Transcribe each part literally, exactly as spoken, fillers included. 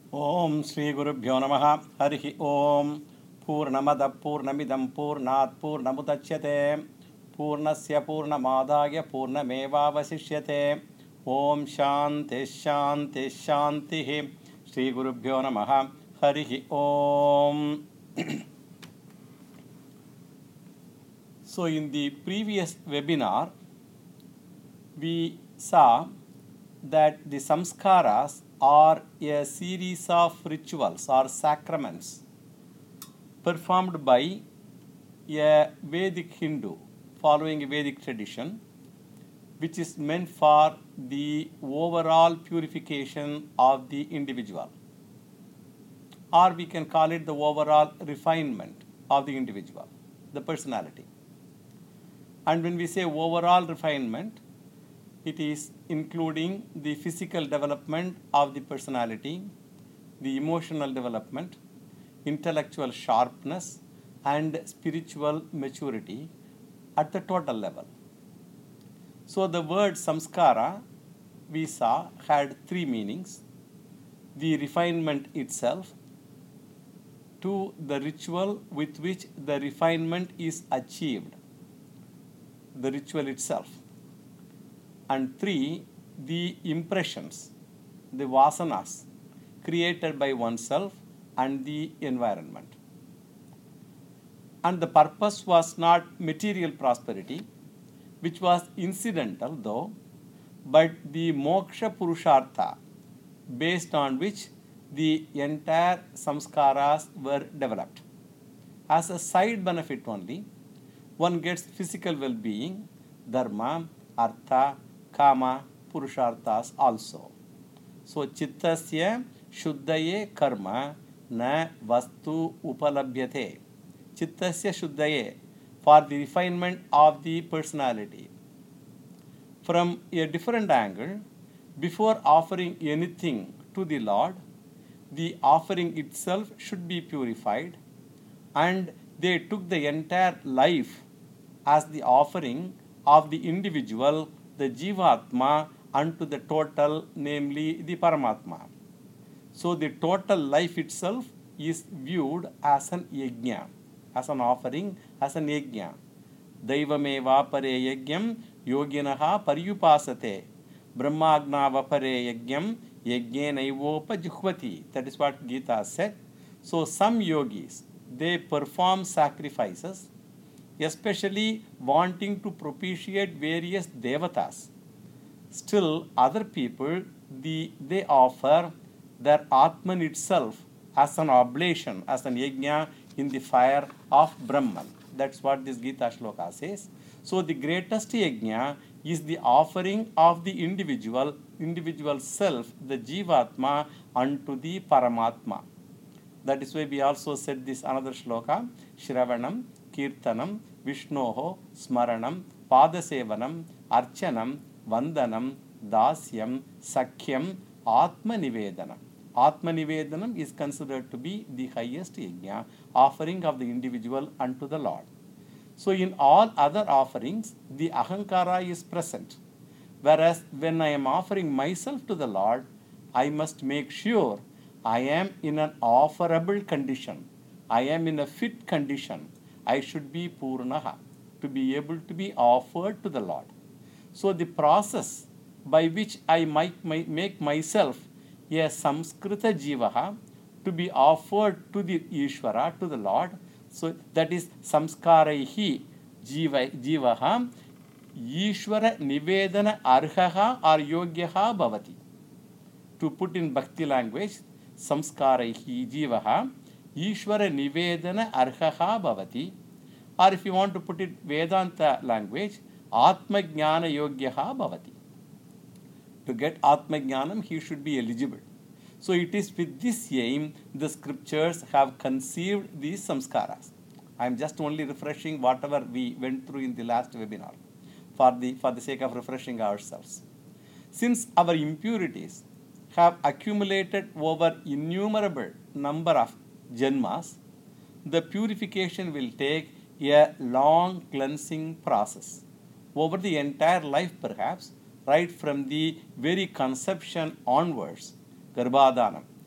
Om Sri Guru Bhyo Namaha Harihi Om Purnamada Purnamidam Purnat Purnamudachyate Purnasya Purnamadaya Purnameva Vasishyate Om Shanti Shanti Shanti Sri Guru Bhyo Namaha Harihi Om. So in the previous webinar we saw that the samskaras are a series of rituals or sacraments performed by a Vedic Hindu following a Vedic tradition, which is meant for the overall purification of the individual, or we can call it the overall refinement of the individual, the personality. And when we say overall refinement, it is including the physical development of the personality, the emotional development, intellectual sharpness, and spiritual maturity at the total level. So the word samskara, we saw, had three meanings: the refinement itself, two, the ritual with which the refinement is achieved, the ritual itself, and three, the impressions, the vasanas created by oneself and the environment. And the purpose was not material prosperity, which was incidental though, but the moksha purushartha, based on which the entire samskaras were developed. As a side benefit only, one gets physical well-being, dharma, artha, kama, purusharthas also. So, chittasya shuddhaye karma na vastu upalabhyate. Chittasya shuddhaye, for the refinement of the personality. From a different angle, before offering anything to the Lord, the offering itself should be purified, and they took the entire life as the offering of the individual, the Jivatma, unto the total, namely the Paramatma. So the total life itself is viewed as an yajna, as an offering, as an yajna. Daivameva pare yajnam yoginaha paryupasate. Brahmagnava pare yajnam yajnenaivopa juhvati. That is what Gita said. So some yogis, they perform sacrifices, especially wanting to propitiate various devatas. Still, other people, the, they offer their Atman itself as an oblation, as an yajna in the fire of Brahman. That's what this Gita shloka says. So the greatest yajna is the offering of the individual, individual self, the Jivatma, unto the Paramatma. That is why we also said this another shloka, Shravanam, Kirtanam, Vishnoho, Smaranam, Padasevanam, Archanam, Vandanam, Dasyam, Sakhyam, Atma Nivedanam. Atma Nivedanam is considered to be the highest yajna, offering of the individual unto the Lord. So in all other offerings, the ahankara is present. Whereas when I am offering myself to the Lord, I must make sure I am in an offerable condition. I am in a fit condition. I should be purnaha, to be able to be offered to the Lord. So the process by which I might make myself a samskrita jivaha, to be offered to the Ishvara, to the Lord, so that is samskaraihi jivaha Ishvara nivedana arhaha or yogyaha bhavati. To put in bhakti language, samskaraihi jivaha Ishvara nivedana arhaha bhavati, or if you want to put it Vedanta language, Atma Jnana Yogyaha bhavati. To get Atma Jnanam, he should be eligible. So it is with this aim the scriptures have conceived these samskaras. I am just only refreshing whatever we went through in the last webinar for the, for the sake of refreshing ourselves. Since our impurities have accumulated over innumerable number of janmas, the purification will take a long cleansing process over the entire life, perhaps right from the very conception onwards, Garbhadanam,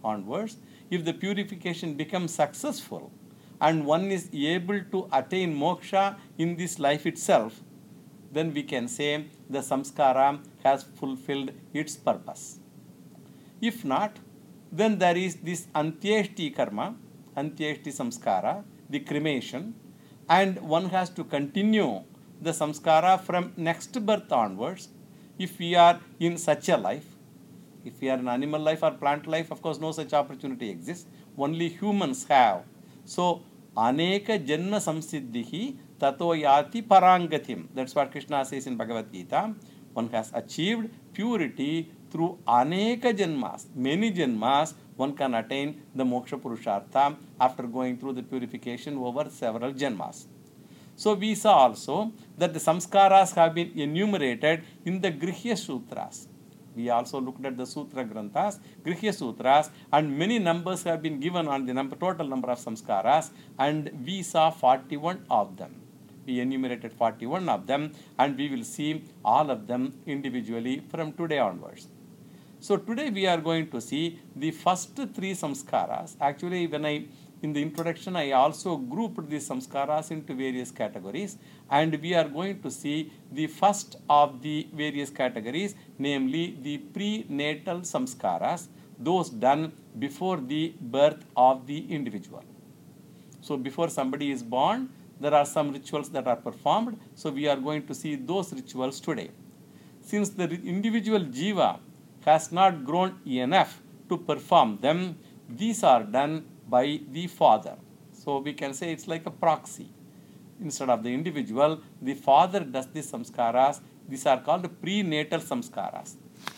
onwards, if the purification becomes successful and one is able to attain moksha in this life itself, then we can say the samskara has fulfilled its purpose. If not, then there is this antyeshti karma, antyeshti samskara, the cremation, and one has to continue the samskara from next birth onwards. If we are in such a life, if we are in animal life or plant life, of course no such opportunity exists, only humans have. So, aneka janma samsiddhihi tato yati parangatim. That's what Krishna says in Bhagavad Gita. One has achieved purity through aneka janmas, many janmas, one can attain the moksha purushartha after going through the purification over several janmas. So we saw also that the samskaras have been enumerated in the Grihya Sutras. We also looked at the Sutra Granthas, Grihya Sutras, and many numbers have been given on the number, total number of samskaras, and we saw forty-one of them. We enumerated forty-one of them, and we will see all of them individually from today onwards. So today we are going to see the first three samskaras. Actually, when I in the introduction, I also grouped these samskaras into various categories, and we are going to see the first of the various categories, namely the prenatal samskaras, those done before the birth of the individual. So before somebody is born, there are some rituals that are performed, so we are going to see those rituals today. Since the individual jiva has not grown enough to perform them, these are done by the father. So we can say it's like a proxy. Instead of the individual, the father does the samskaras. These are called prenatal samskaras.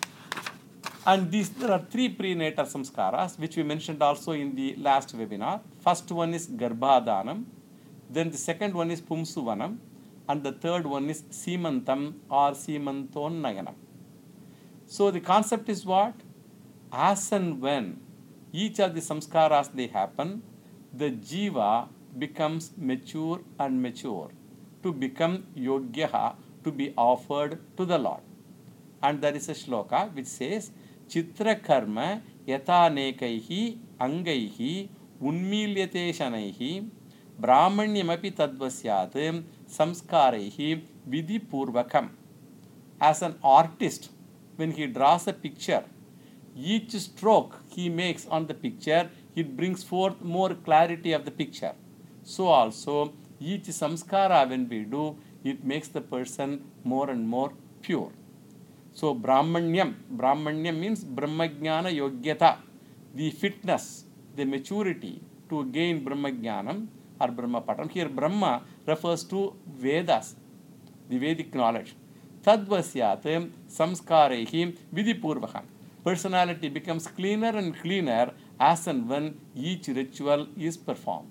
And these, there are three prenatal samskaras, which we mentioned also in the last webinar. First one is Garbhadanam, then the second one is Pumsuvanam, and the third one is Simantam or Simantonnayanam. So the concept is what? As and when each of the samskaras they happen, the jiva becomes mature and mature to become yogyaha, to be offered to the Lord. And there is a shloka which says, Chitra karma yatanekaihi angaihi unmilyate shanaihi brahmanyamapi tadvasyat samskaraihi vidhi purvakam. As an artist, when he draws a picture, each stroke he makes on the picture, it brings forth more clarity of the picture. So also, each samskara when we do, it makes the person more and more pure. So Brahmanyam, Brahmanyam means Brahmajnana Yogyata, the fitness, the maturity to gain Brahmajnanam or Brahmapatam. Here Brahma refers to Vedas, the Vedic knowledge. Tadvasyat samskarehi vidipurvaham. Personality becomes cleaner and cleaner as and when each ritual is performed.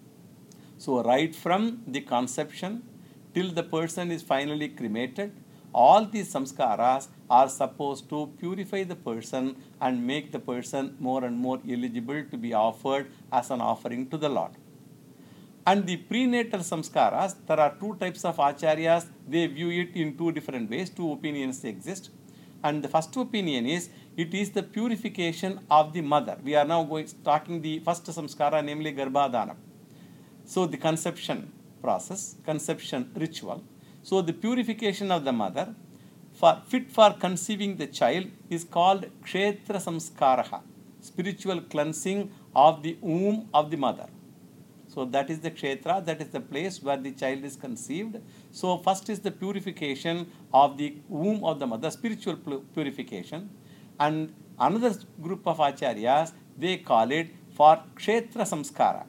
So right from the conception till the person is finally cremated, all these samskaras are supposed to purify the person and make the person more and more eligible to be offered as an offering to the Lord. And the prenatal samskaras, there are two types of acharyas, they view it in two different ways, two opinions exist. And the first opinion is, it is the purification of the mother. We are now going talking the first samskara, namely Garbhadanam. So the conception process, conception ritual. So the purification of the mother, for fit for conceiving the child, is called Kshetra Samskaraha, spiritual cleansing of the womb of the mother. So that is the Kshetra, that is the place where the child is conceived. So first is the purification of the womb of the mother, spiritual purification. And another group of acharyas, they call it for Kshetra Samskara.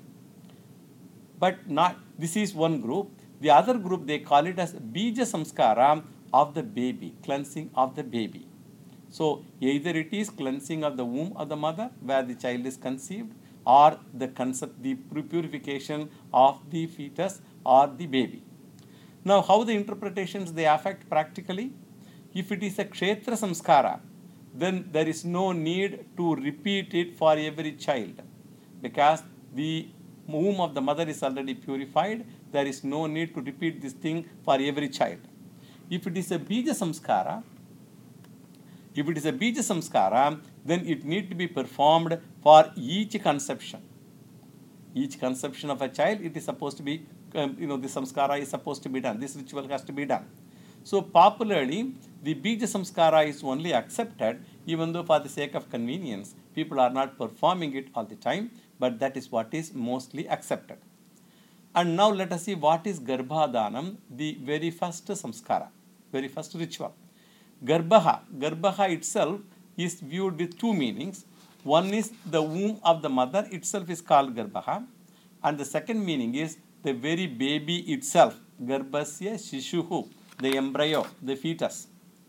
But not, this is one group. The other group, they call it as Bija Samskara of the baby, cleansing of the baby. So either it is cleansing of the womb of the mother where the child is conceived, or the concept, the purification of the fetus or the baby. Now, how the interpretations they affect practically? If it is a Kshetra Samskara, then there is no need to repeat it for every child, because the womb of the mother is already purified. There is no need to repeat this thing for every child. If it is a Bija Samskara, if it is a Bija Samskara, then it need to be performed for each conception. Each conception of a child, it is supposed to be, um, you know, the samskara is supposed to be done. This ritual has to be done. So popularly, the Bija Samskara is only accepted, even though for the sake of convenience, people are not performing it all the time, but that is what is mostly accepted. And now let us see what is Garbhadanam, the very first samskara, very first ritual. Garbha, Garbha itself is viewed with two meanings. One is the womb of the mother itself is called Garbha, and the second meaning is the very baby itself, Garbhasya Shishuhu, the embryo, the fetus.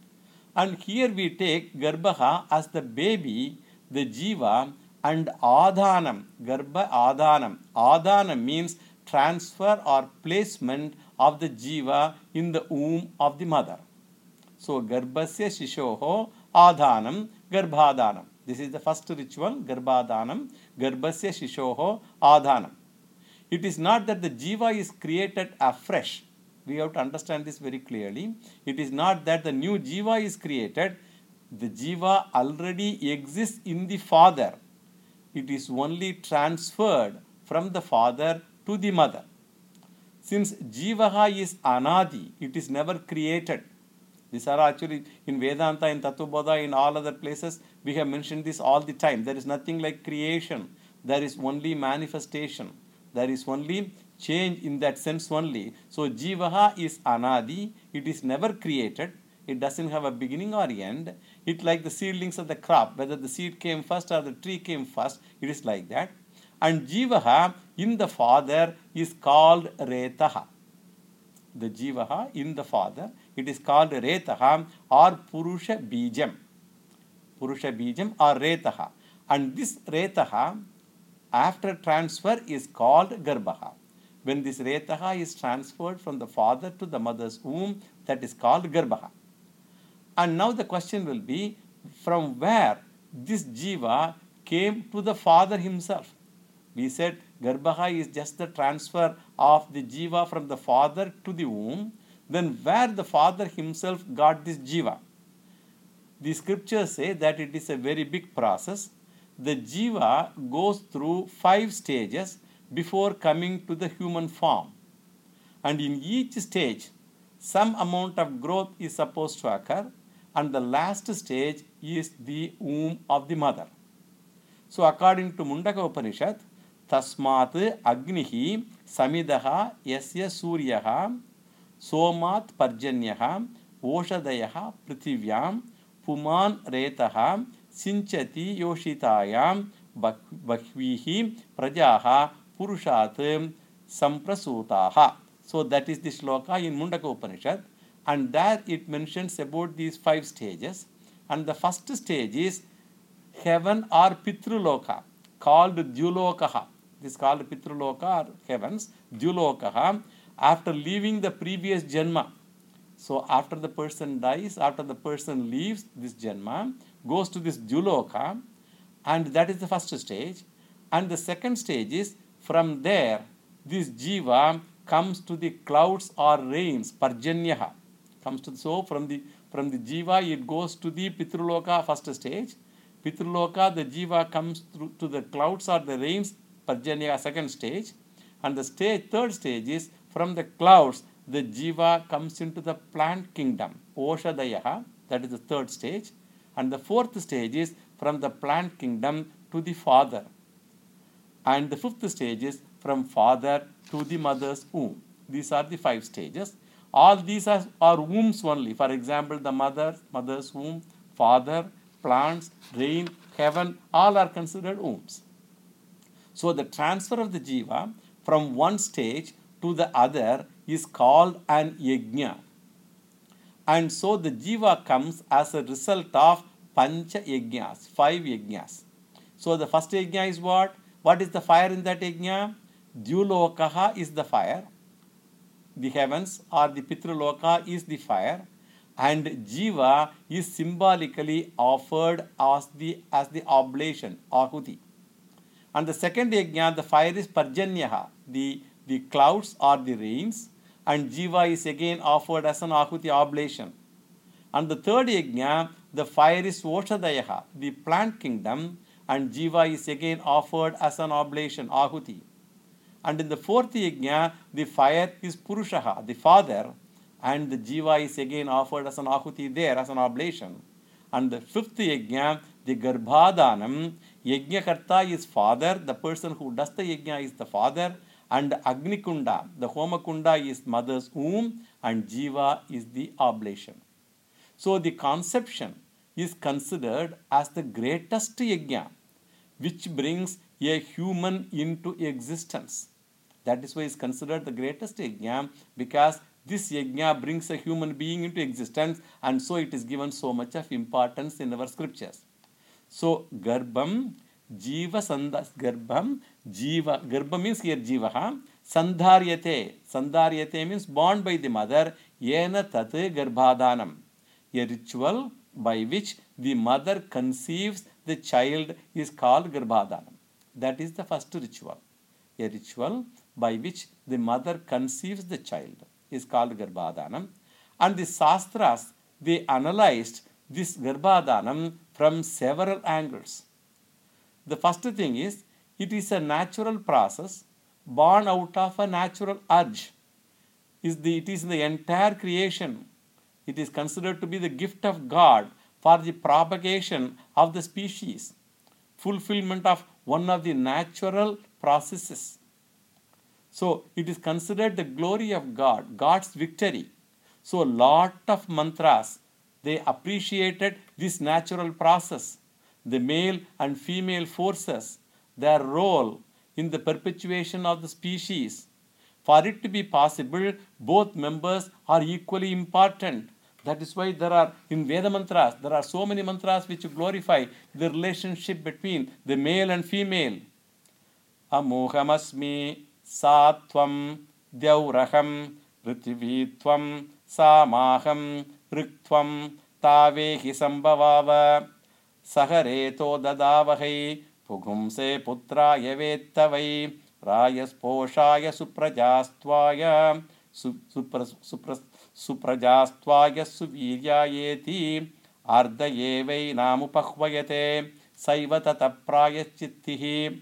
And here we take Garbha as the baby, the Jiva, and Adhanam, Garbha Adhanam. Adhanam means transfer or placement of the Jiva in the womb of the mother. So, Garbhasya Shishoho Adhanam Garbhadanam. This is the first ritual, Garbhadanam, Garbhasya Shishoho Adhanam. It is not that the Jiva is created afresh. We have to understand this very clearly. It is not that the new Jiva is created. The Jiva already exists in the father. It is only transferred from the father to the mother. Since Jivaha is Anadi, it is never created. These are actually in Vedanta, in Tattvabodha, in all other places, we have mentioned this all the time. There is nothing like creation. There is only manifestation. There is only change in that sense only. So Jivaha is Anadi. It is never created. It doesn't have a beginning or end. It like the seedlings of the crop. Whether the seed came first or the tree came first, it is like that. And Jivaha in the father is called Retaha. The Jivaha in the father, it is called Retaha or Purusha Bijam. Purusha Bijam or Retaha. And this Retaha, after transfer, is called Garbha. When this Retaha is transferred from the father to the mother's womb, that is called Garbha. And now the question will be, from where this Jiva came to the father himself? We said Garbha is just the transfer of the Jiva from the father to the womb. Then where the father himself got this Jiva? The scriptures say that it is a very big process. The Jiva goes through five stages before coming to the human form. And in each stage, some amount of growth is supposed to occur, and the last stage is the womb of the mother. So according to Mundaka Upanishad, Tasmat Agnihi Samidaha Yasya Suryaha Somat Parjanyaha Oshadayaha Prithivyam Puman Retaha Sinchati Yoshitayam Bhakvihi Prajaha Purushat Samprasutaha. So that is the shloka in Mundaka Upanishad, and there it mentions about these five stages. And the first stage is heaven or Pitruloka, called Dyulokaha. This is called Pitruloka or heavens, Dyulokaha, after leaving the previous Janma. So after the person dies, after the person leaves this Janma, goes to this Dyuloka, and that is the first stage. And the second stage is, from there, this Jiva comes to the clouds or rains, Parjanyaha. Comes to, so from the, from the Jiva, it goes to the Pitruloka first stage. Pitruloka, the Jiva comes through to the clouds or the rains, Parjanya second stage. And the stage, third stage is from the clouds, the Jiva comes into the plant kingdom, Oshadayaha, that is the third stage. And the fourth stage is from the plant kingdom to the father. And the fifth stage is from father to the mother's womb. These are the five stages. All these are, are wombs only. For example, the mother, mother's womb, father, plants, rain, heaven, all are considered wombs. So the transfer of the Jiva from one stage to the other is called an yajna. And so the Jiva comes as a result of pancha yajnas, five yajnas. So the first yajna is what? What is the fire in that yajna? Dyulokaha is the fire. The heavens or the Pitruloka is the fire. And Jiva is symbolically offered as the, as the oblation, ahuti. And the second yajna, the fire is Parjanyaha, the, the clouds or the rains. And Jiva is again offered as an ahuti oblation. And the third yajna, the fire is Oshadayaha, the plant kingdom, and Jiva is again offered as an oblation, Ahuti. And in the fourth yajna, the fire is Purushaha, the father, and the Jiva is again offered as an Ahuti there, as an oblation. And the fifth yajna, the Garbhadanam, Yajnakarta is father, the person who does the yajna is the father, and Agnikunda, the Homakunda is mother's womb, and Jiva is the oblation. So the conception is considered as the greatest yajna, which brings a human into existence. That is why it is considered the greatest yajna, because this yajna brings a human being into existence, and so it is given so much of importance in our scriptures. So, Garbham, Jiva Sandha, Garbham, Jiva, Garbha means here Jivaha, Sandharyate, Sandharyate means born by the mother, Yena Tat Garbhadanam, a ritual by which the mother conceives the child is called Garbhadanam. That is the first ritual. A ritual by which the mother conceives the child is called Garbhadanam. And the Shastras, they analyzed this Garbhadanam from several angles. The first thing is, it is a natural process born out of a natural urge. Is the, it is the entire creation. It is considered to be the gift of God for the propagation of the species, fulfillment of one of the natural processes. So it is considered the glory of God, God's victory. So a lot of mantras, they appreciated this natural process, the male and female forces, their role in the perpetuation of the species. For it to be possible, both members are equally important. That is why there are, in Veda mantras, there are so many mantras which glorify the relationship between the male and female. Amohamasmi Satvam Dyauraham Prithivitvam Samaham Riktvam Tavehi Sambhavava Sahareto Dadavahai Pugumse Putra Yavetavai Rayasposhaya Suprajastvaya Supra Suprajastvaya Suviryayeti Ardayevai Namupahvayate Saivatata Prayachittihi.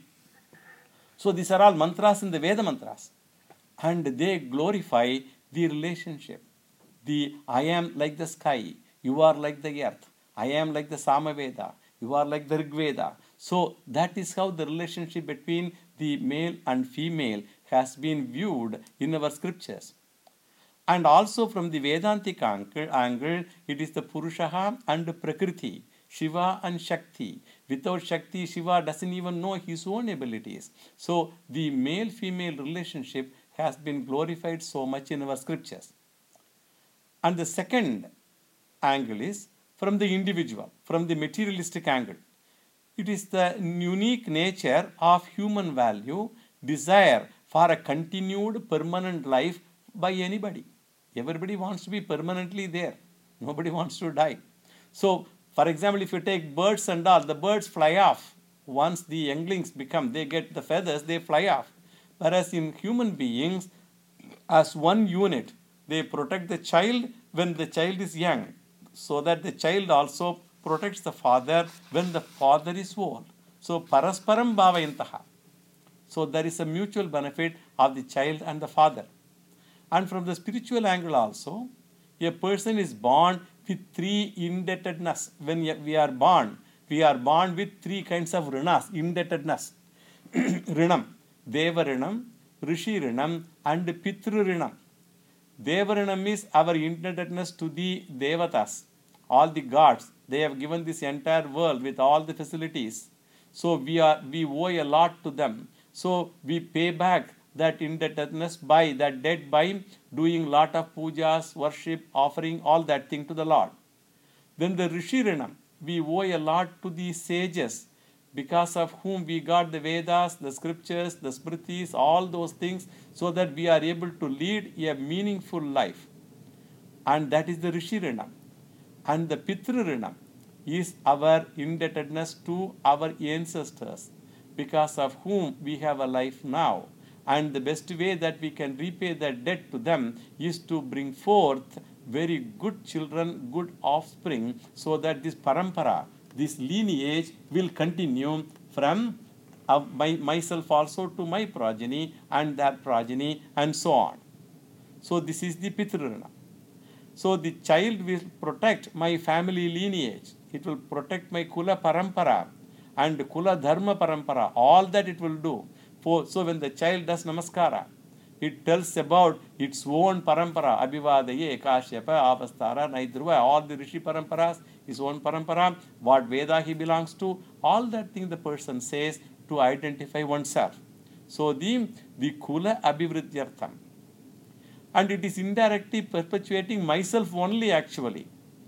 So these are all mantras in the Veda mantras, and they glorify the relationship. The I am like the sky, you are like the earth. I am like the Samaveda, you are like the Rigveda. So that is how the relationship between the male and female has been viewed in our scriptures. And also from the Vedantic angle, it is the Purushaha and Prakriti, Shiva and Shakti. Without Shakti, Shiva doesn't even know his own abilities. So the male-female relationship has been glorified so much in our scriptures. And the second angle is from the individual, from the materialistic angle. It is the unique nature of human value, desire for a continued permanent life by anybody. Everybody wants to be permanently there. Nobody wants to die. So, for example, if you take birds and all, the birds fly off. Once the younglings become, they get the feathers, they fly off. Whereas in human beings, as one unit, they protect the child when the child is young, so that the child also protects the father when the father is old. So, parasparam bhavayantaha. So, there is a mutual benefit of the child and the father. And from the spiritual angle also, a person is born with three indebtedness. When we are born, we are born with three kinds of rinas, indebtedness. Rinam, Deva Rinam, Rishi Rinam, and Pitru Rinam. Deva Rinam is our indebtedness to the Devatas, all the gods. They have given this entire world with all the facilities. So we are we owe a lot to them. So we pay back that indebtedness by that debt by doing lot of pujas, worship, offering all that thing to the Lord. Then the Rishi Rinam, we owe a lot to the sages, because of whom we got the Vedas, the scriptures, the Smritis, all those things, so that we are able to lead a meaningful life. And that is the Rishi Rinam. And the Pitru Rinam is our indebtedness to our ancestors, because of whom we have a life now. And the best way that we can repay that debt to them is to bring forth very good children, good offspring, so that this parampara, this lineage will continue from uh, my, myself also to my progeny and that progeny and so on. So this is the Pitrurana. So the child will protect my family lineage. It will protect my Kula Parampara and Kula Dharma Parampara. All that it will do. For, so when the child does Namaskara, it tells about its own Parampara. Abhivadaye, Kashyapa, Avastara, Naidruva, all the Rishi Paramparas, his own Parampara, what Veda he belongs to, all that thing the person says to identify oneself. So the, the Kula Abhivridyartham. And it is indirectly perpetuating myself only actually.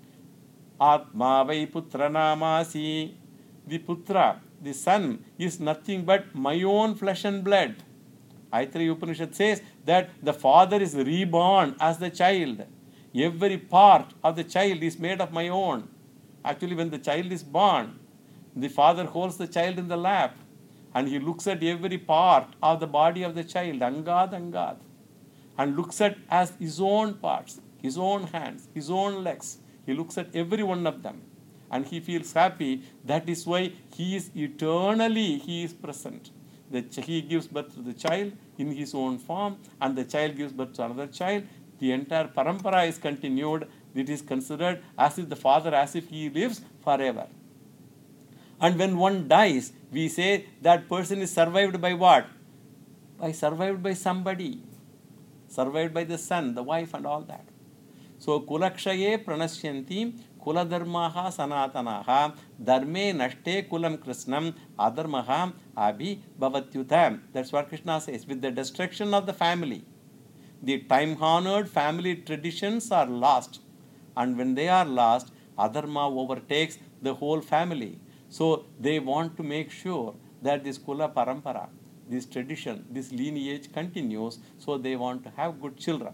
Atma vai putra namasi. The putra, the son, is nothing but my own flesh and blood. Aitreya Upanishad says that the father is reborn as the child. Every part of the child is made of my own. Actually, when the child is born, the father holds the child in the lap and he looks at every part of the body of the child, angad, angad. And looks at as his own parts, his own hands, his own legs. He looks at every one of them. And he feels happy. That is why he is eternally, he is present. The, he gives birth to the child in his own form, and the child gives birth to another child. The entire parampara is continued. It is considered as if the father, as if he lives forever. And when one dies, we say that person is survived by what? By survived by somebody. Survived by the son, the wife and all that. So, kulakshaye pranashyanti kuladharmaha sanatanaha dharme nashte kulam krishnam adharmaha abhi bhavatyutam. That's what Krishna says. With the destruction of the family, the time-honored family traditions are lost. And when they are lost, adharma overtakes the whole family. So, they want to make sure that this kula parampara, this tradition, this lineage continues, so they want to have good children.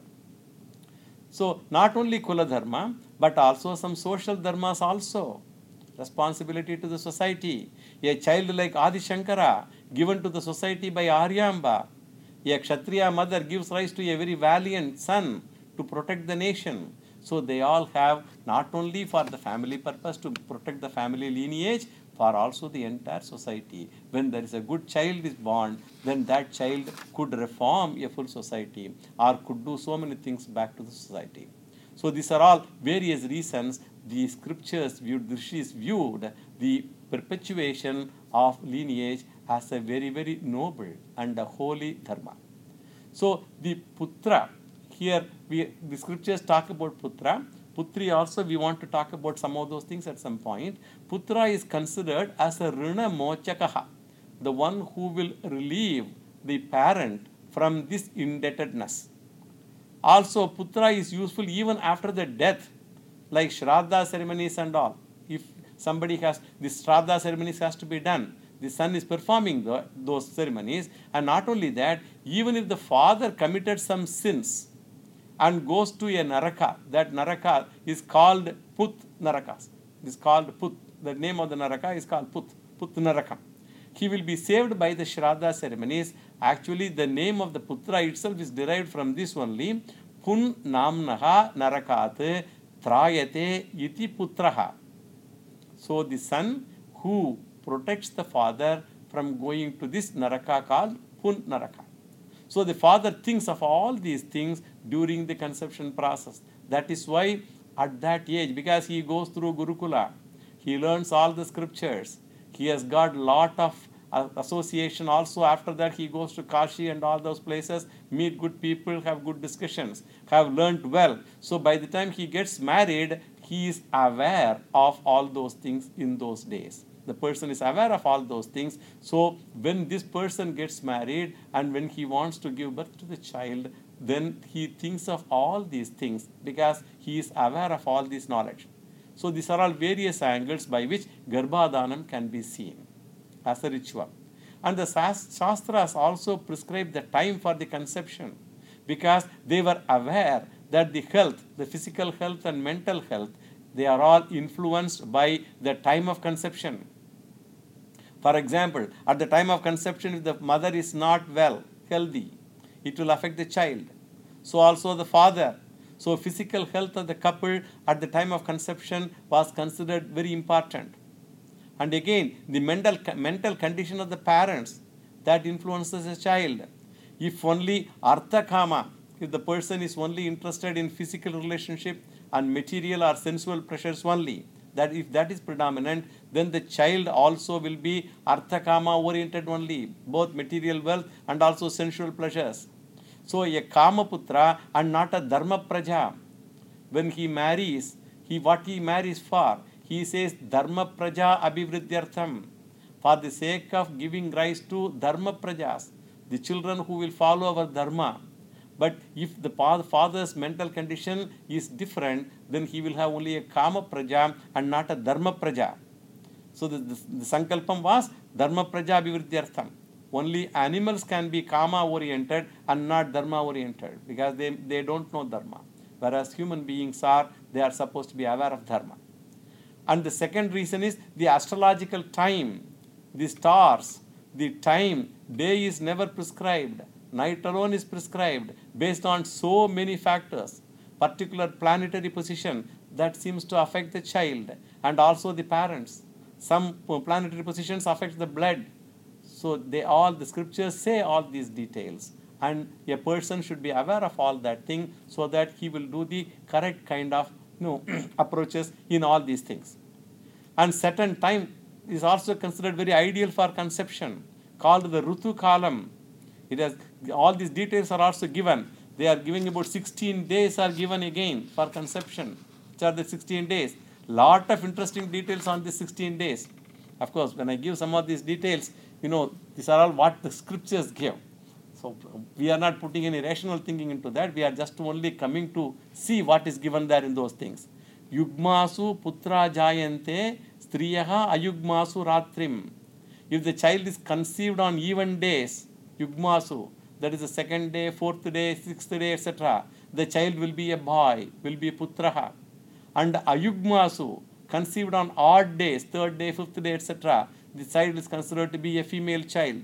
So, not only Kula Dharma, but also some social dharmas also. Responsibility to the society. A child like Adi Shankara, given to the society by Aryamba. A Kshatriya mother gives rise to a very valiant son to protect the nation. So, they all have not only for the family purpose to protect the family lineage, for also the entire society. When there is a good child is born, then that child could reform a full society or could do so many things back to the society. So these are all various reasons the scriptures viewed, the rishis viewed the perpetuation of lineage as a very, very noble and a holy dharma. So the putra, here we, the scriptures talk about putra. Putri also, we want to talk about some of those things at some point. Putra is considered as a rina mochakaha, the one who will relieve the parent from this indebtedness. Also, putra is useful even after the death, like shraddha ceremonies and all. If somebody has, the shraddha ceremonies has to be done, the son is performing the, those ceremonies. And not only that, even if the father committed some sins, and goes to a naraka. That naraka is called Put Narakas. It is called Put. The name of the naraka is called Put. Put Naraka. He will be saved by the Shraddha ceremonies. Actually, the name of the Putra itself is derived from this only. Pun Namnaha Narakat Trayate Iti Putraha. So the son who protects the father from going to this naraka called Pun Naraka. So the father thinks of all these things during the conception process. That is why at that age, because he goes through Gurukula, he learns all the scriptures. He has got lot of uh, association also. After that, he goes to Kashi and all those places, meet good people, have good discussions, have learnt well. So by the time he gets married, he is aware of all those things in those days. The person is aware of all those things. So when this person gets married and when he wants to give birth to the child, then he thinks of all these things because he is aware of all this knowledge. So these are all various angles by which Garbhadanam can be seen as a ritual. And the Shastras also prescribe the time for the conception because they were aware that the health, the physical health and mental health, they are all influenced by the time of conception. For example, at the time of conception, if the mother is not well, healthy, it will affect the child. So also the father. So physical health of the couple at the time of conception was considered very important. And again, the mental, mental condition of the parents that influences a child. If only artha kama, if the person is only interested in physical relationship and material or sensual pleasures only, that if that is predominant, then the child also will be artha kama oriented only, both material wealth and also sensual pleasures. So a kama putra and not a dharma praja. When he marries, he what he marries for? He says dharma praja abhivridyartham, for the sake of giving rise to dharma prajas, the children who will follow our dharma. But if the father's mental condition is different, then he will have only a kama praja and not a dharma praja. So the, the, the sankalpam was dharma praja abhivridyartham. Only animals can be kama oriented and not dharma oriented, because they, they don't know dharma. Whereas human beings are, they are supposed to be aware of dharma. And the second reason is the astrological time, the stars, the time, day is never prescribed. Night alone is prescribed based on so many factors. Particular planetary position that seems to affect the child and also the parents. Some planetary positions affect the blood. So they all, the scriptures say all these details. And a person should be aware of all that thing so that he will do the correct kind of you know, approaches in all these things. And certain time is also considered very ideal for conception, called the Rutu Kalam. It has, all these details are also given. They are giving about sixteen days are given again for conception. Which are the sixteen days? Lot of interesting details on these sixteen days. Of course, when I give some of these details, you know, these are all what the scriptures give. So we are not putting any rational thinking into that. We are just only coming to see what is given there in those things. Yugmasu putra jayante striyaha ayugmasu ratrim. If the child is conceived on even days, yugmasu, that is the second day, fourth day, sixth day, et cetera, the child will be a boy, will be putraha. And ayugmasu, conceived on odd days, third day, fifth day, et cetera, the child is considered to be a female child.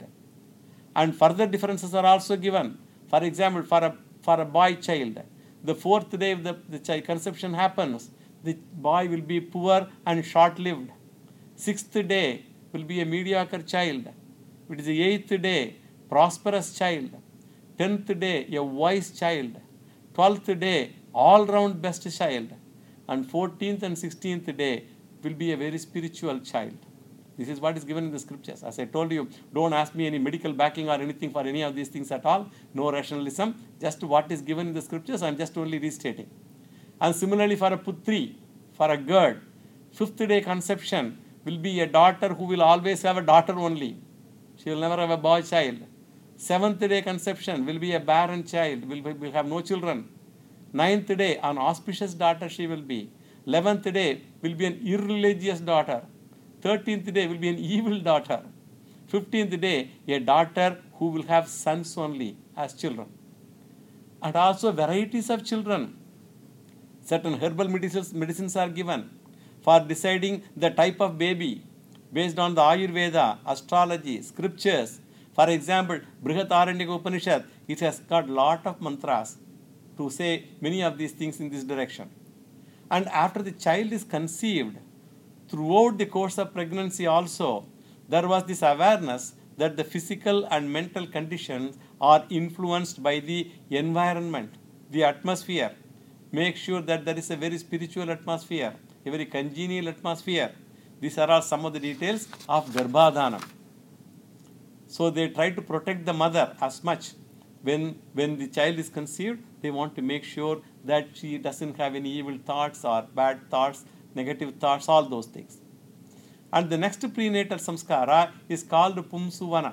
And further differences are also given. For example, for a, for a boy child, the fourth day of the, the child conception happens, the boy will be poor and short-lived. Sixth day will be a mediocre child. It is the eighth day, prosperous child. Tenth day, a wise child. Twelfth day, all-round best child. And fourteenth and sixteenth day will be a very spiritual child. This is what is given in the scriptures. As I told you, don't ask me any medical backing or anything for any of these things at all. No rationalism. Just what is given in the scriptures, I am just only restating. And similarly for a putri, for a girl, fifth day conception will be a daughter who will always have a daughter only. She will never have a boy child. Seventh day conception will be a barren child, will, will have no children. Ninth day, an auspicious daughter she will be. Eleventh day will be an irreligious daughter. Thirteenth day will be an evil daughter. Fifteenth day, a daughter who will have sons only as children. And also varieties of children. Certain herbal medicines, medicines are given for deciding the type of baby based on the Ayurveda, astrology, scriptures. For example, Brihadaranyaka Upanishad, it has got lot of mantras to say many of these things in this direction. And after the child is conceived, throughout the course of pregnancy also, there was this awareness that the physical and mental conditions are influenced by the environment, the atmosphere. Make sure that there is a very spiritual atmosphere, a very congenial atmosphere. These are all some of the details of Garbhadhanam. So they try to protect the mother as much. When, when the child is conceived, they want to make sure that she doesn't have any evil thoughts or bad thoughts, negative thoughts, all those things. And the next prenatal samskara is called Pumsuvana.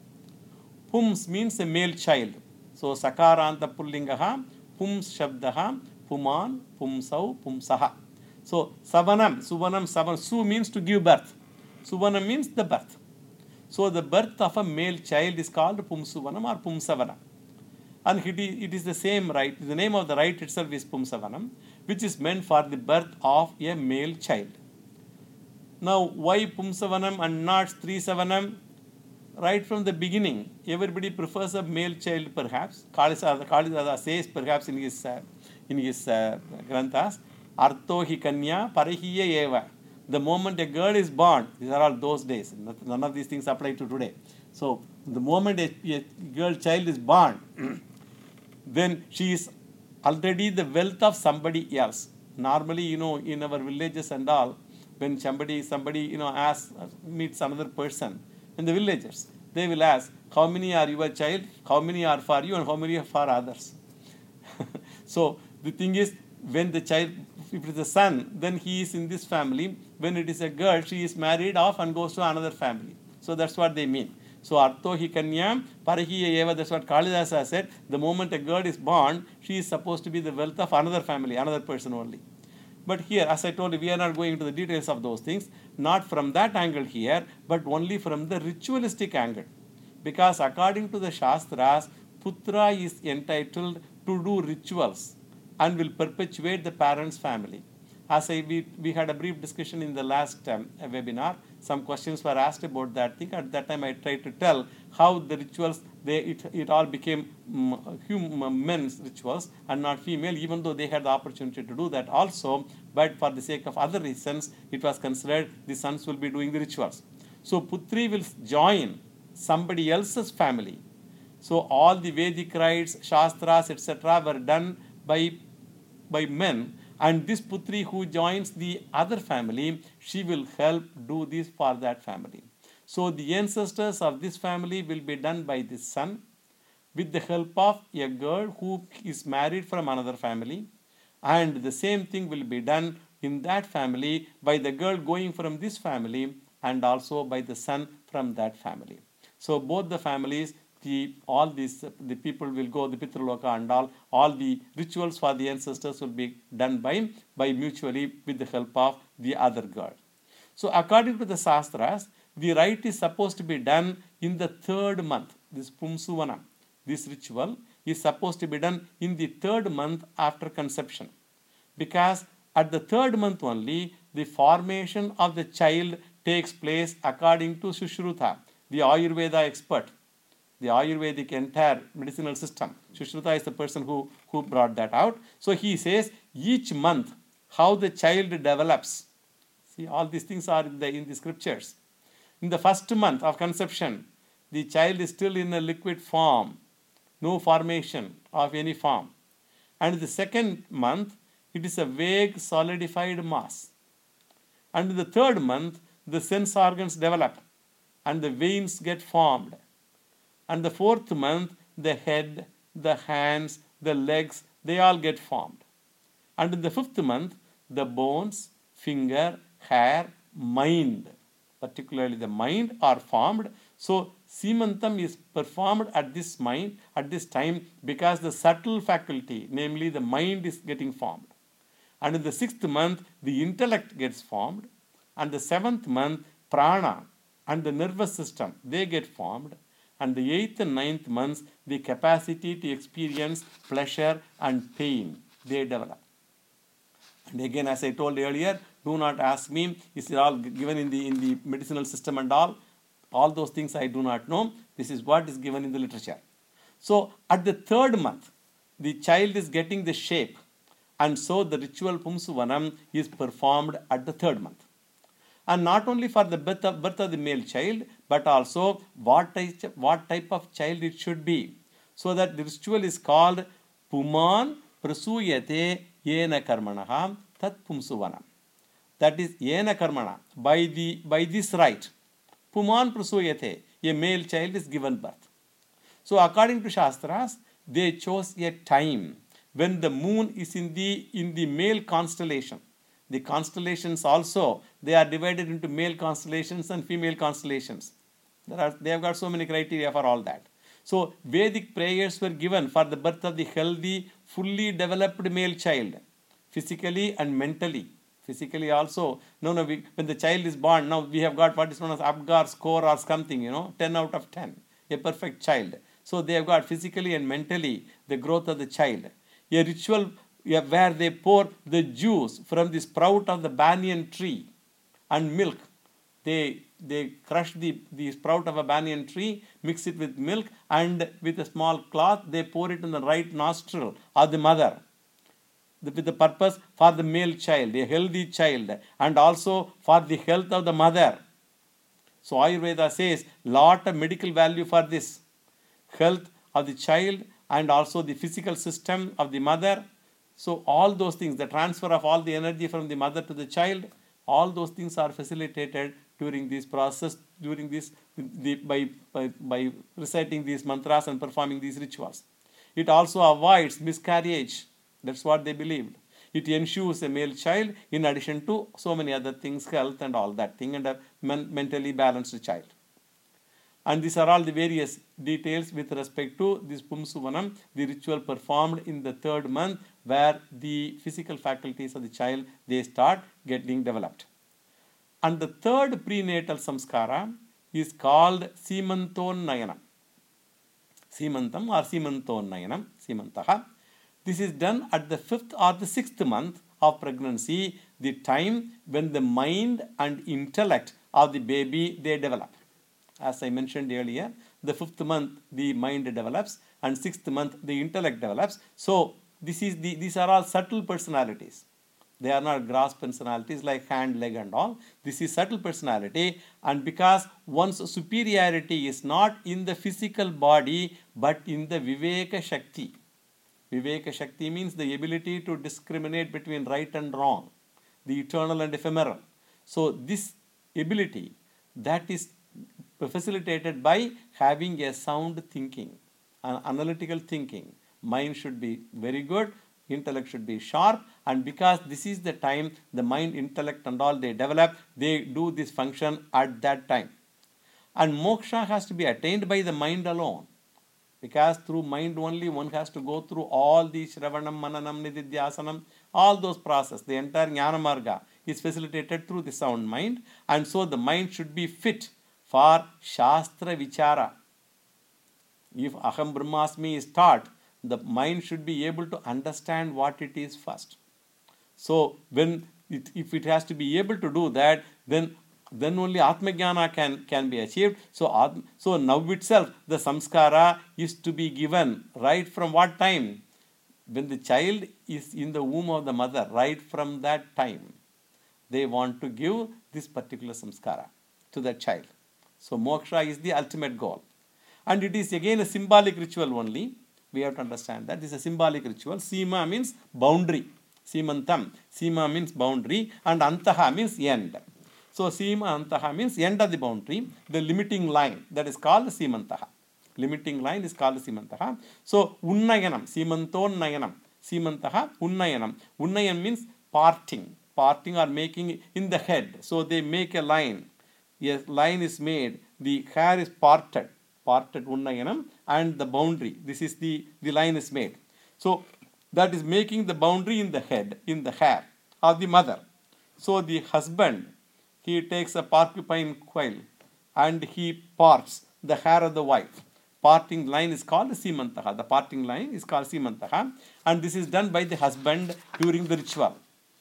Pums means a male child. So Sakaranta Pullingaha, Pums Shabdaha, Puman, Pumsau, Pumsaha. So Savanam, Suvanam, Savan. Su means to give birth. Suvanam means the birth. So the birth of a male child is called Pumsuvanam or Pumsavana. And it is, it is the same rite. The name of the rite itself is Pumsavanam, which is meant for the birth of a male child. Now, why Pumsavanam and not Strisavanam? Right from the beginning, everybody prefers a male child perhaps. Kalisada, Kalisada says perhaps in his, uh, in his uh, Granthas, Artho hi kanya parahiya eva. The moment a girl is born, these are all those days, none of these things apply to today. So, the moment a, a girl child is born, then she is already the wealth of somebody else. Normally, you know, in our villages and all, when somebody, somebody, you know, asks, meets another person in the villagers, they will ask, how many are your child, how many are for you, and how many are for others. So, the thing is, when the child, if it is a son, then he is in this family. When it is a girl, she is married off and goes to another family. So, that's what they mean. So, Artho hi kanyam parahiya eva, that's what Kalidasa said. The moment a girl is born, she is supposed to be the wealth of another family, another person only. But here, as I told you, we are not going into the details of those things, not from that angle here, but only from the ritualistic angle. Because according to the Shastras, Putra is entitled to do rituals and will perpetuate the parent's family. As I, we, we had a brief discussion in the last um, webinar, some questions were asked about that thing. At that time, I tried to tell how the rituals, they, it, it all became um, human, men's rituals and not female, even though they had the opportunity to do that also. But for the sake of other reasons, it was considered the sons will be doing the rituals. So, Putri will join somebody else's family. So, all the Vedic rites, Shastras, et cetera were done by, by men. And this Putri who joins the other family, she will help do this for that family. So, the ancestors of this family will be done by this son with the help of a girl who is married from another family. And the same thing will be done in that family by the girl going from this family and also by the son from that family. So, both the families, the, all these, the people will go, the Pitraloka and all, all the rituals for the ancestors will be done by, by mutually with the help of the other girl. So, according to the Shastras, the rite is supposed to be done in the third month, this Pumsuvana. This ritual is supposed to be done in the third month after conception. Because at the third month only, the formation of the child takes place according to Sushruta, the Ayurveda expert, the Ayurvedic entire medicinal system. Sushruta is the person who, who brought that out. So he says each month how the child develops. See, all these things are in the, in the scriptures. In the first month of conception, the child is still in a liquid form, no formation of any form. And in the second month, it is a vague solidified mass. And in the third month, the sense organs develop and the veins get formed. And the fourth month, the head, the hands, the legs, they all get formed. And in the fifth month, the bones, finger, hair, mind, particularly the mind, are formed. So, Semantam is performed at this mind, at this time, because the subtle faculty, namely the mind, is getting formed. And in the sixth month, the intellect gets formed. And the seventh month, prana and the nervous system, they get formed. And the eighth and ninth months, the capacity to experience pleasure and pain, they develop. And again, as I told earlier, do not ask me, is it all given in the, in the medicinal system and all? All those things I do not know. This is what is given in the literature. So, at the third month, the child is getting the shape. And so, the ritual Pumsuvanam is performed at the third month. And not only for the birth of, birth of the male child, but also what type, what type of child it should be. So that the ritual is called Puman Prasuyate Yena Karmanaha Tat Pumsuvanam. That is Yena Karmana. By, the, by this rite, Puman Prasuyate, a male child is given birth. So according to Shastras, they chose a time when the moon is in the, in the male constellation. The constellations also, they are divided into male constellations and female constellations. There are, they have got so many criteria for all that. So, Vedic prayers were given for the birth of the healthy, fully developed male child, physically and mentally. Physically also, no, no, we, when the child is born, now we have got what is known as Apgar score or something, you know, ten out of ten, a perfect child. So, they have got physically and mentally the growth of the child. A ritual where they pour the juice from the sprout of the banyan tree and milk. They, they crush the, the sprout of a banyan tree, mix it with milk, and with a small cloth, they pour it in the right nostril of the mother. the, with the purpose for the male child, a healthy child, and also for the health of the mother. So Ayurveda says lot of medical value for this. Health of the child and also the physical system of the mother. So all those things, the transfer of all the energy from the mother to the child, all those things are facilitated during this process, during this, the, by, by, by reciting these mantras and performing these rituals. It also avoids miscarriage. That's what they believed. It ensures a male child in addition to so many other things, health and all that thing, and a men- mentally balanced child. And these are all the various details with respect to this Pumsuvanam, the ritual performed in the third month, where the physical faculties of the child, they start getting developed. And the third prenatal samskara is called Simantonnayanam. Simantam or Simantonnayanam, Simantaha. This is done at the fifth or the sixth month of pregnancy, the time when the mind and intellect of the baby, they develop. As I mentioned earlier, the fifth month the mind develops and sixth month the intellect develops. So this is the, these are all subtle personalities. They are not gross personalities like hand, leg and all. This is subtle personality, and because one's superiority is not in the physical body but in the Viveka Shakti. Viveka Shakti means the ability to discriminate between right and wrong, the eternal and ephemeral. So this ability, that is facilitated by having a sound thinking, an analytical thinking. Mind should be very good, intellect should be sharp, and because this is the time the mind, intellect and all they develop, they do this function at that time. And moksha has to be attained by the mind alone, because through mind only one has to go through all the Shravanam, Mananam, Nididhyasanam, all those processes. The entire Jnana Marga is facilitated through the sound mind, and so the mind should be fit for Shastra Vichara. If Aham Brahmasmi is taught, the mind should be able to understand what it is first. So when it, if it has to be able to do that, then then only Atmajnana can, can be achieved. So, so now itself the samskara is to be given right from what time? When the child is in the womb of the mother, right from that time, they want to give this particular samskara to that child. So moksha is the ultimate goal. And it is again a symbolic ritual only. We have to understand that this is a symbolic ritual. Sima means boundary. Simantam. Sima means boundary, and Antaha means end. So Sima Antaha means end of the boundary, the limiting line, that is called Simantaha. Limiting line is called Simantaha. So Unnayanam, Simantonnayanam, Simantaha, Unnayanam. Unnayan means parting. Parting or making in the head. So they make a line. Yes, line is made. The hair is parted. Parted Unnayanam, and the boundary. This is the, the line is made. So that is making the boundary in the head, in the hair of the mother. So the husband, he takes a porcupine quill and he parts the hair of the wife. Parting line is called Simantaha. The parting line is called Simantaha, and this is done by the husband during the ritual.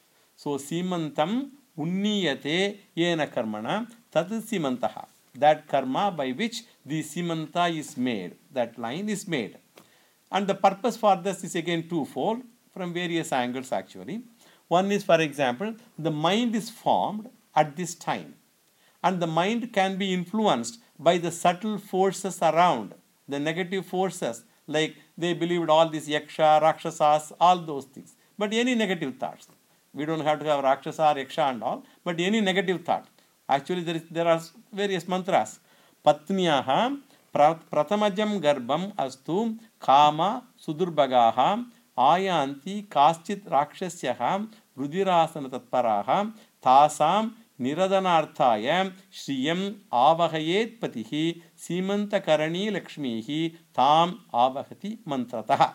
So Simantam Unniyate Yena Karmana Tad Simantaha. That karma by which the Simanta is made, that line is made. And the purpose for this is again twofold from various angles actually. One is, for example, the mind is formed at this time, and the mind can be influenced by the subtle forces around, the negative forces, like they believed all these yaksha, rakshasas, all those things. But any negative thoughts, we don't have to have rakshasa or yaksha and all, but any negative thought. Actually, there, is, there are various mantras. Patnyaha pratamajam garbham astu kama sudurbagaha ayanti kaschit rakshasyaha rudirasana tatparaha tasam niradhanarthaya shriyam avahayet patihi simantakarani lakshmihi tam avahati mantrataha.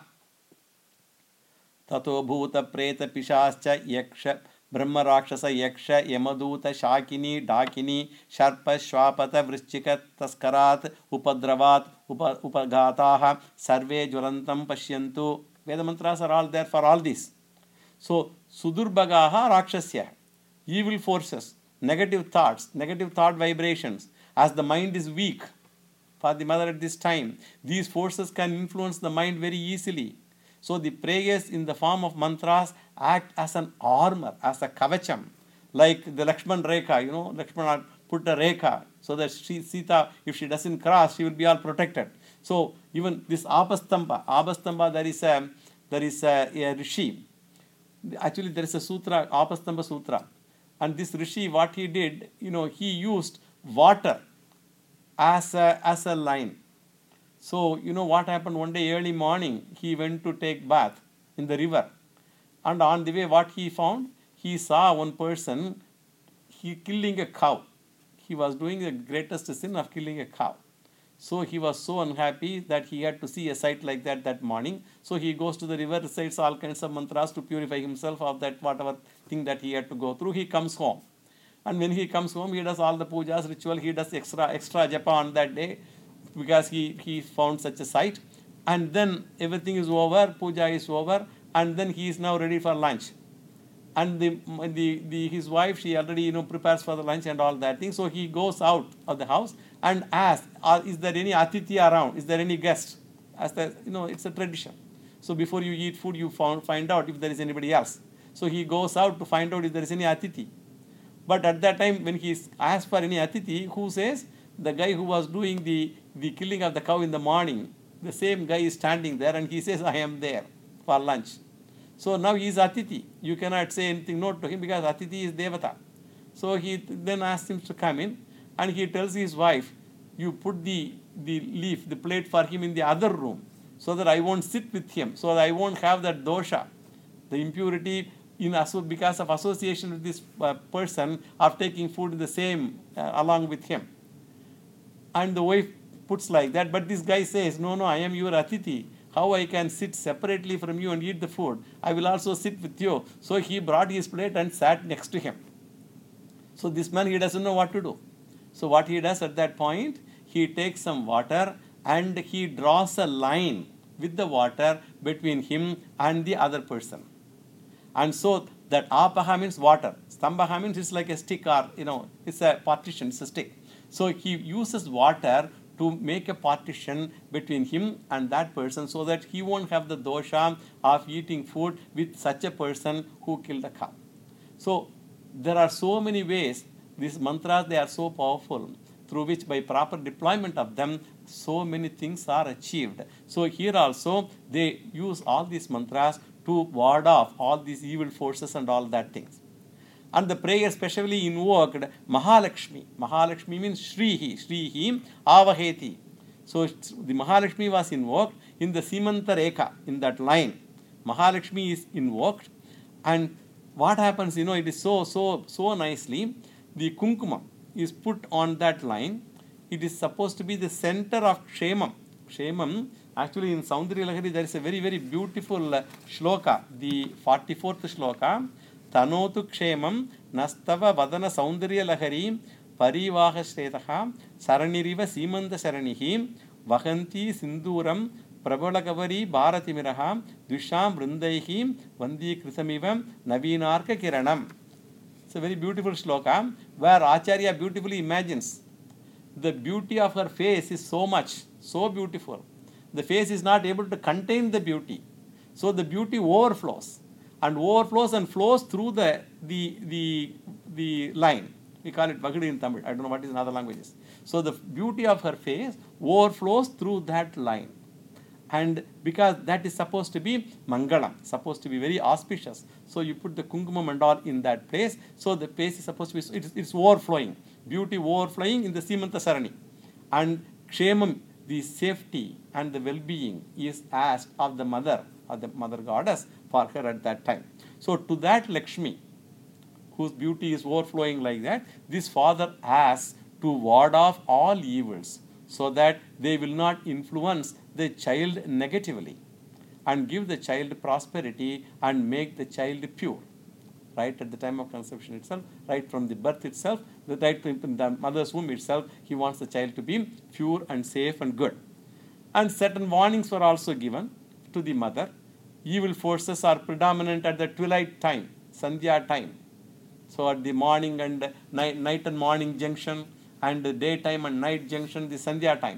Tato bhuta preta pishascha yaksha Brahma Rakshasa Yaksha Yamaduta Shakini Dakini Sharpa Shwapata Vrishchika Taskarat Upadravat Upa, Upagataha Sarve Jwalantam Pashyantu. Veda mantras are all there for all this. So Sudurbagaha Rakshasya, evil forces, negative thoughts, negative thought vibrations. As the mind is weak for the mother at this time, these forces can influence the mind very easily. So the prayers in the form of mantras act as an armor, as a kavacham, like the Lakshman Rekha, you know, Lakshman put a Rekha so that she, Sita, if she doesn't cross, she will be all protected. So even this Apastamba, Apastamba, there is a, there is a, a rishi. Actually, there is a sutra, Apastamba Sutra. And this rishi, what he did, you know, he used water as a, as a line. So, you know what happened one day early morning, he went to take bath in the river. And on the way, what he found? He saw one person, he killing a cow. He was doing the greatest sin of killing a cow. So he was so unhappy that he had to see a sight like that that morning. So he goes to the river, recites all kinds of mantras to purify himself of that whatever thing that he had to go through. He comes home. And when he comes home, he does all the pujas, ritual, he does extra extra japa on that day because he, he found such a sight. And then everything is over, puja is over, and then he is now ready for lunch. And the, the, the, his wife, she already, you know, prepares for the lunch and all that thing. So he goes out of the house and asks, is there any atiti around? Is there any guest? As the, you know, it's a tradition. So before you eat food, you found, find out if there is anybody else. So he goes out to find out if there is any atiti. But at that time, when he asks for any atiti, who says? The guy who was doing the, the killing of the cow in the morning, the same guy is standing there and he says, I am there for lunch. So now he is Atiti. You cannot say anything no to him because Atiti is Devata. So he then asks him to come in and he tells his wife, you put the, the leaf, the plate for him in the other room so that I won't sit with him, so that I won't have that dosha, the impurity in because of association with this uh, person of taking food in the same uh, along with him. And the wife puts like that, but this guy says, no, no, I am your Atiti. How I can sit separately from you and eat the food? I will also sit with you. So he brought his plate and sat next to him. So this man, he doesn't know what to do. So what he does at that point, he takes some water and he draws a line with the water between him and the other person. And so that apaha means water. Stambaha means it's like a stick or, you know, it's a partition, it's a stick. So he uses water to make a partition between him and that person so that he won't have the dosha of eating food with such a person who killed a cow. So there are so many ways, these mantras, they are so powerful, through which by proper deployment of them, so many things are achieved. So here also, they use all these mantras to ward off all these evil forces and all that things. And the prayer specially invoked Mahalakshmi. Mahalakshmi means Shrihi. Shrihi Avaheti. So the Mahalakshmi was invoked in the Simanta Rekha, in that line. Mahalakshmi is invoked. And what happens, you know, it is so, so, so nicely. The Kunkumam is put on that line. It is supposed to be the center of Kshemam. Kshemam, actually in Saundarya Lahari, there is a very, very beautiful shloka, the forty-fourth shloka. Tanotu kshemam nastava vadana saundarya lahari parivaha shretaha saraniriva simanta saranihi vahanti sinduram prabhalagavari bharatimiraha dvisham vrindaihi vandi krisamivam navinarka kiranam. It's a very beautiful shloka where Acharya beautifully imagines the beauty of her face is so much, so beautiful. The face is not able to contain the beauty. So the beauty overflows. And overflows and flows through the, the, the, the line. We call it Vagadi in Tamil. I don't know what is in other languages. So the beauty of her face overflows through that line. And because that is supposed to be Mangalam, supposed to be very auspicious. So you put the Kunkumam and all in that place. So the face is supposed to be, it's, it's overflowing. Beauty overflowing in the Simanta Sarani. And Kshemam, the safety and the well-being is asked of the mother, or the mother goddess, for her at that time. So to that Lakshmi, whose beauty is overflowing like that, this father asks to ward off all evils so that they will not influence the child negatively and give the child prosperity and make the child pure. Right at the time of conception itself, right from the birth itself, the right from the mother's womb itself, he wants the child to be pure and safe and good. And certain warnings were also given to the mother. Evil forces are predominant at the twilight time, Sandhya time. So at the morning and night, night and morning junction, and the daytime and night junction, the Sandhya times.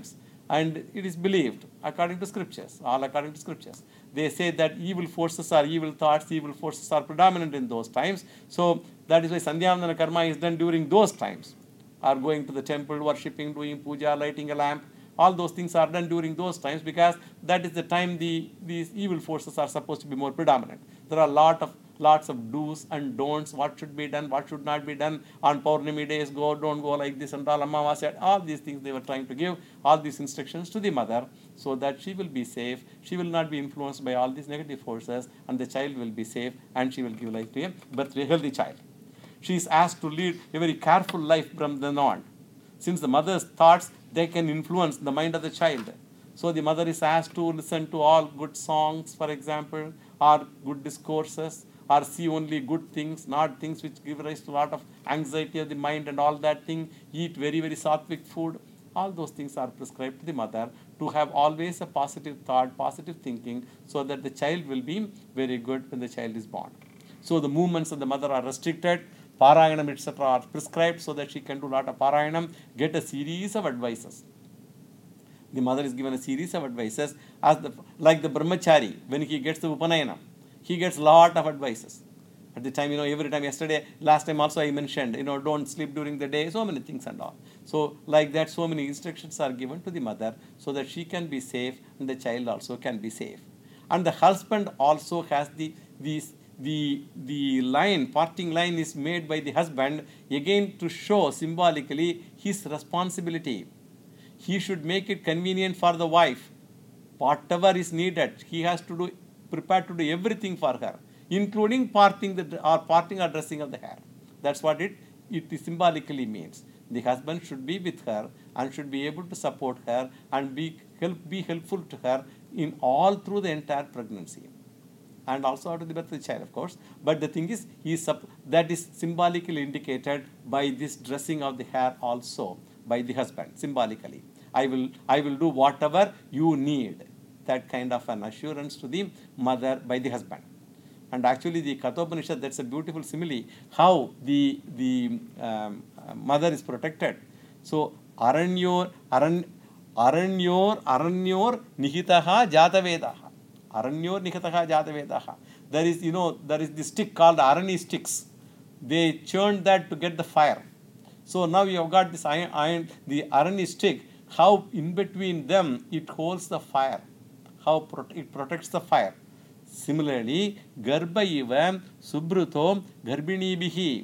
And it is believed according to scriptures, all according to scriptures. They say that evil forces or evil thoughts, evil forces are predominant in those times. So that is why Sandhyavandana karma is done during those times. Or going to the temple, worshipping, doing puja, lighting a lamp. All those things are done during those times because that is the time the these evil forces are supposed to be more predominant. There are a lot of lots of do's and don'ts, what should be done, what should not be done. On Purnami days, go, don't go like this and all. Amavasya, all these things they were trying to give, all these instructions to the mother so that she will be safe, she will not be influenced by all these negative forces, and the child will be safe and she will give life to a birth to a healthy child. She is asked to lead a very careful life from then on. Since the mother's thoughts, they can influence the mind of the child. So the mother is asked to listen to all good songs, for example, or good discourses, or see only good things, not things which give rise to a lot of anxiety of the mind and all that thing. Eat very, very sattvic food. All those things are prescribed to the mother to have always a positive thought, positive thinking, so that the child will be very good when the child is born. So the movements of the mother are restricted. Parayanam, et cetera are prescribed so that she can do a lot of Parayanam, get a series of advices. The mother is given a series of advices, as the, like the brahmachari, when he gets the Upanayana, he gets a lot of advices. At the time, you know, every time, yesterday, last time also I mentioned, you know, don't sleep during the day, so many things and all. So, like that, so many instructions are given to the mother so that she can be safe and the child also can be safe. And the husband also has the, these, the, the line, parting line is made by the husband, again to show symbolically his responsibility. He should make it convenient for the wife. Whatever is needed, he has to do, prepared to do everything for her, including parting the or parting or dressing of the hair. That's what it, it symbolically means. The husband should be with her and should be able to support her and be help be helpful to her in all through the entire pregnancy. And also after the birth of the child, of course. But the thing is, he is that is symbolically indicated by this dressing of the hair also by the husband, symbolically. I will, I will do whatever you need. That kind of an assurance to the mother by the husband. And actually the Kathopanishad, that's a beautiful simile, how the, the um, mother is protected. So, Aranyor, Aran, Aranyor, Aranyor, Nihitaha, Jatavedaha. Aranyor, Nihitaha, Jatavedaha. There is, you know, there is this stick called Arani sticks. They churned that to get the fire. So now you have got this iron, iron the Arani stick, how in between them it holds the fire, how pro- it protects the fire. Similarly, Garbha iva Subruto Garbhini bihi,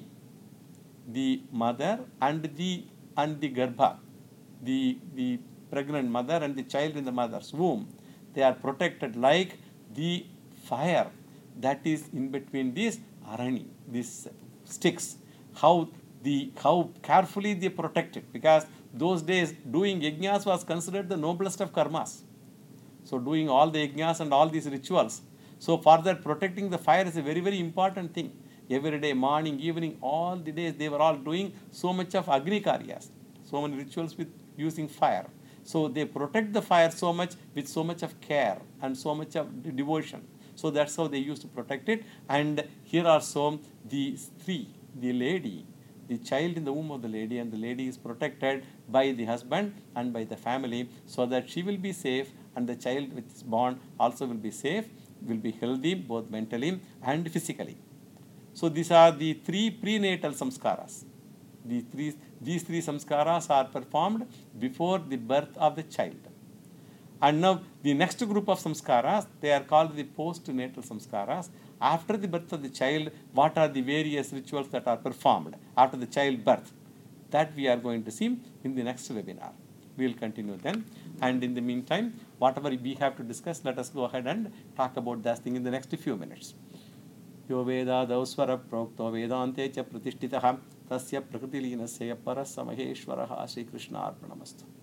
the mother and the and the Garbha, the, the pregnant mother and the child in the mother's womb, they are protected like the fire that is in between these Arani, these sticks. How the how carefully they protect it, because those days doing yajnas was considered the noblest of karmas. So doing all the yajnas and all these rituals. So for that, protecting the fire is a very, very important thing. Every day, morning, evening, all the days they were all doing so much of Agni Karyas, so many rituals with using fire. So they protect the fire so much with so much of care and so much of devotion. So that's how they used to protect it. And here also the Stri, the lady, the child in the womb of the lady, and the lady is protected by the husband and by the family so that she will be safe and the child which is born also will be safe, will be healthy both mentally and physically. So these are the three prenatal samskaras. The three, these three samskaras are performed before the birth of the child. And now the next group of samskaras, they are called the postnatal samskaras. After the birth of the child, what are the various rituals that are performed after the child birth? That we are going to see in the next webinar. We will continue then. And in the meantime, whatever we have to discuss, let us go ahead and talk about that thing in the next few minutes. Yo veda dausvara prokto vedante cha pratishthitaha tasya prakritileenasya parasa maheshwaraha Sri Krishna arpanamastu.